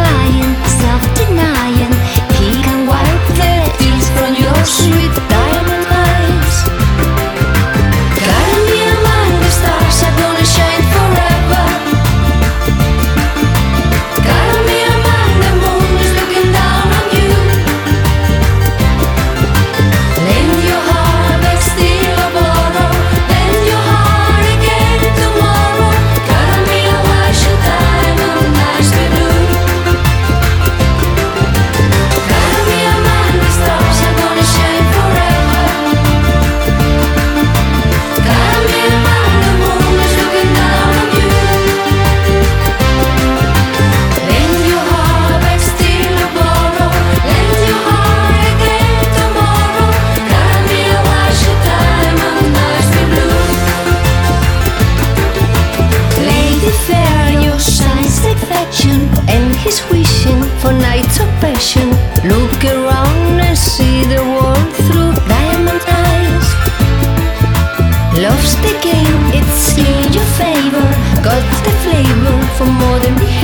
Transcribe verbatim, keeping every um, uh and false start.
lying, self-denying. He can wipe the tears from your sweet diamond eyes. Gotta be among the stars are gonna shine forever. Gotta be among the moon is looking down on you. Lend your heart but still a borrow. Lend your heart again tomorrow. Gotta be a wash of diamond eyes to do. Gotta be among the stars are gonna shine forever. Gotta be among the moon is looking down on you. Lend your heart but still a borrow. Lend your heart again tomorrow. Gotta be a wash of diamond eyes to blue. Lady fair, your sighs affection, and he's wishing for nights of passion. Look around and see the world through diamond eyes. Love's the game, it's in your favor. Got the flavor for modern behavior.